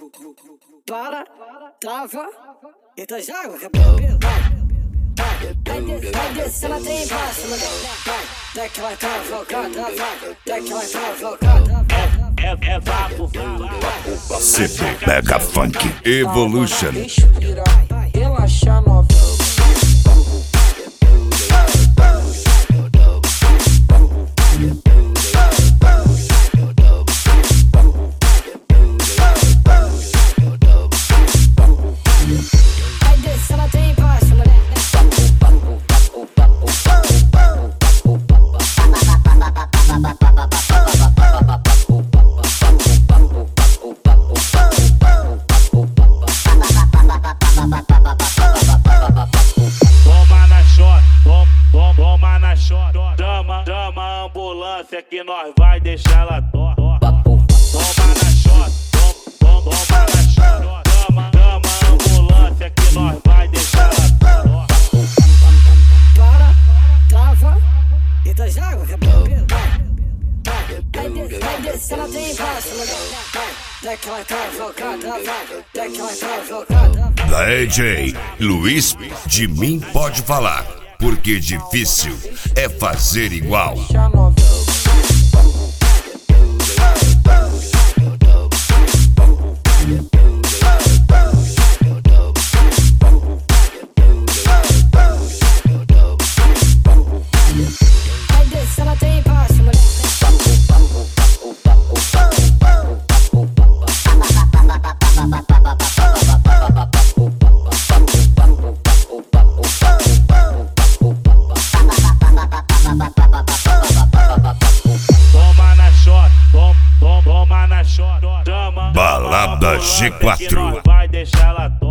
para, trava, então já vai, vai descendo até embaixo, vai, daquela cavalgada, vai, daquela cavalgada, é vapo. CP Pega Funk Evolution. Deixa eu pirar, relaxar novinha. Chama a ambulância que nós vai deixar ela torta. Toma na shot, toma na shot. Chama a ambulância que nós vai deixar ela torta. Para, trava, então já vai descendo até embaixo, vai, daquela cavalgada, vai, daquela cavalgada. Da EJ Luiz, de mim pode falar, porque difícil é fazer igual. Vai descendo até embaixo, Toma na shot, Balada G4. vai deixar ela torta.